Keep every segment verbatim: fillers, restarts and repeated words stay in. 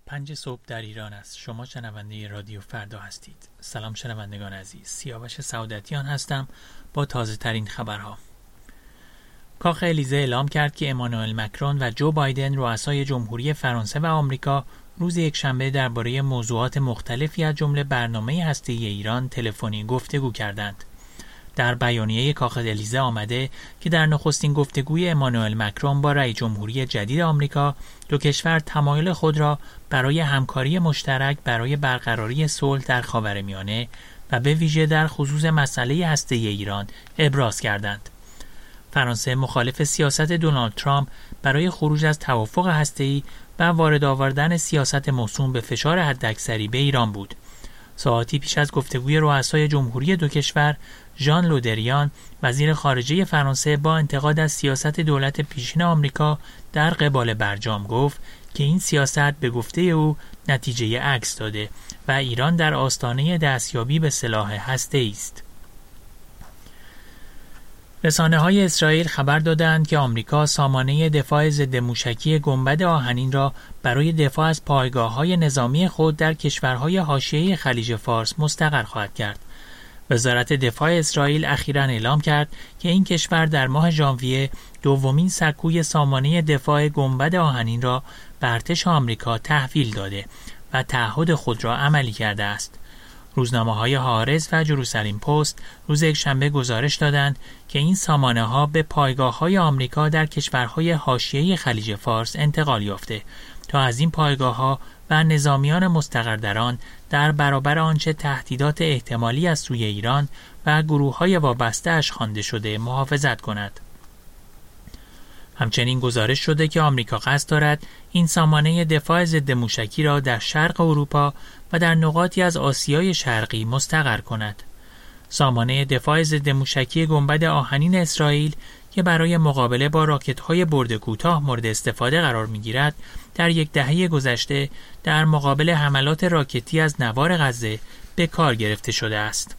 پنج صبح در ایران است. شما شنونده رادیو فردا هستید. سلام شنوندگان عزیز، سیاوش سعادتیان هستم با تازه ترین خبرها. کاخ الیزه اعلام کرد که امانوئل مکرون و جو بایدن رؤسای جمهوری فرانسه و آمریکا روز یکشنبه درباره موضوعات مختلفی از جمله برنامه هسته‌ای ایران تلفنی گفتگو کردند. در بیانیه کاخ الیزه آمده که در نخستین گفتگوی امانوئل مکرون با رئیس جمهوری جدید آمریکا، دو کشور تمایل خود را برای همکاری مشترک برای برقراری صلح در خاورمیانه و به ویژه در خصوص مسئله هسته‌ای ایران ابراز کردند. فرانسه مخالف سیاست دونالد ترامپ برای خروج از توافق هسته‌ای و وارد آوردن سیاست موسوم به فشار حداکثری به ایران بود. ساعاتی پیش از گفتگوی رؤسای جمهوری دو کشور، ژان لودریان وزیر خارجه فرانسه با انتقاد از سیاست دولت پیشین آمریکا در قبال برجام گفت که این سیاست به گفته او نتیجه عکس داده و ایران در آستانه دستیابی به سلاح هسته‌ای است. رسانه‌های اسرائیل خبر دادند که آمریکا سامانه دفاع ضد موشکی گنبد آهنین را برای دفاع از پایگاه‌های نظامی خود در کشورهای حاشیه خلیج فارس مستقر خواهد کرد. وزارت دفاع اسرائیل اخیراً اعلام کرد که این کشور در ماه ژانویه دومین سکوی سامانه دفاع گنبد آهنین را به ارتش آمریکا تحویل داده و تعهد خود را عملی کرده است. روزنامه‌های هارز و جروسلم پست روز یکشنبه گزارش دادند که این سامانه‌ها به پایگاه‌های آمریکا در کشورهای حاشیه خلیج فارس انتقال یافته تا از این پایگاه‌ها و نظامیان مستقر در آن در برابر آنچه تهدیدات احتمالی از سوی ایران و گروه‌های وابسته اش خوانده شده محافظت کند. همچنین گزارش شده که آمریکا قصد دارد این سامانه دفاع ضد موشکی را در شرق اروپا و در نقاطی از آسیای شرقی مستقر کند. سامانه دفاع ضد موشکی گنبد آهنین اسرائیل که برای مقابله با راکت‌های برد کوتاه مورد استفاده قرار می‌گیرد، در یک دهه گذشته در مقابل حملات راکتی از نوار غزه به کار گرفته شده است.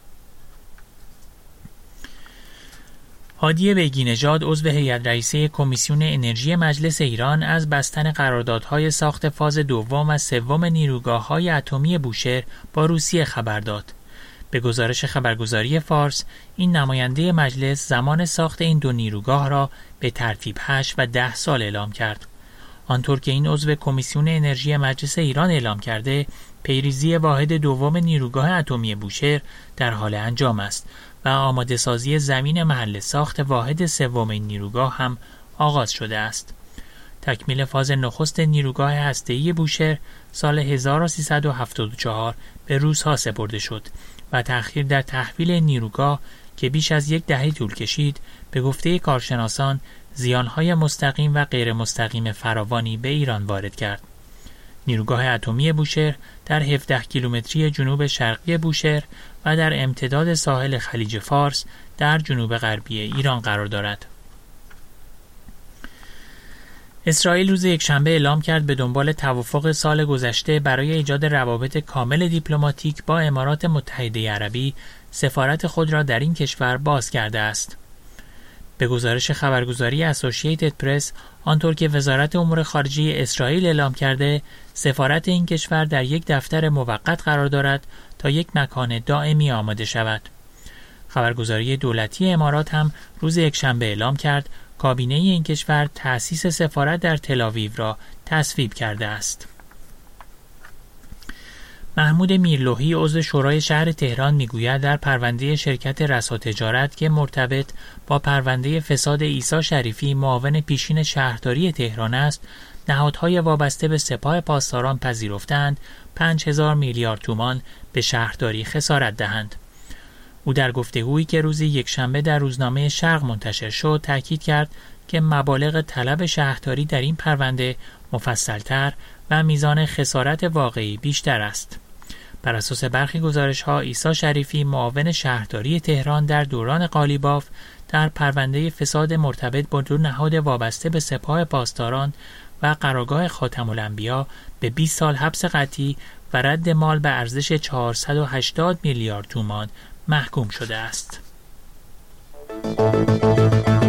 هادی بیگی نژاد عضو هیئت رئیسه کمیسیون انرژی مجلس ایران از بستن قراردادهای ساخت فاز دوم و سوم نیروگاه‌های اتمی بوشهر با روسیه خبر داد. به گزارش خبرگزاری فارس، این نماینده مجلس زمان ساخت این دو نیروگاه را به ترتیب هشت و ده سال اعلام کرد. آنطور که این عضو کمیسیون انرژی مجلس ایران اعلام کرده، پیریزی واحد دوم نیروگاه اتمی بوشهر در حال انجام است و آماده سازی زمین محل ساخت واحد سوم این نیروگاه هم آغاز شده است. تکمیل فاز نخست نیروگاه هسته‌ای بوشهر سال هزار و سیصد و هفتاد و چهار به روس‌ها سپرده شد و تأخیر در تحویل نیروگاه که بیش از یک دهه طول کشید، به گفته کارشناسان زیانهای مستقیم و غیر مستقیم فراوانی به ایران وارد کرد. نیروگاه اتمی بوشهر در هفده کیلومتری جنوب شرقی بوشهر و در امتداد ساحل خلیج فارس در جنوب غربی ایران قرار دارد. اسرائیل روز یکشنبه اعلام کرد به دنبال توافق سال گذشته برای ایجاد روابط کامل دیپلماتیک با امارات متحده عربی سفارت خود را در این کشور باز کرده است. به گزارش خبرگزاری اسوسییتد پرس، آنطور که وزارت امور خارجه اسرائیل اعلام کرده، سفارت این کشور در یک دفتر موقت قرار دارد تا یک مکان دائمی آماده شود. خبرگزاری دولتی امارات هم روز یکشنبه اعلام کرد کابینه این کشور تأسیس سفارت در تل‌آویو را تصویب کرده است. محمود میرلوحی عضو شورای شهر تهران میگوید در پرونده شرکت رسا تجارت که مرتبط با پرونده فساد عیسی شریفی معاون پیشین شهرداری تهران است، نهادهای وابسته به سپاه پاسداران پذیرفتند پنج هزار میلیارد تومان به شهرداری خسارت دهند. او در گفتگویی که روز یکشنبه در روزنامه شرق منتشر شد تاکید کرد که مبالغ طلب شهرداری در این پرونده مفصل‌تر و میزان خسارت واقعی بیشتر است. بر اساس برخی گزارش‌ها، عیسی شریفی معاون شهرداری تهران در دوران قالیباف در پرونده فساد مرتبط با دو نهاد وابسته به سپاه پاسداران و قرارگاه خاتم الانبیا به بیست سال حبس قطعی و رد مال به ارزش چهارصد و هشتاد میلیارد تومان محکوم شده است.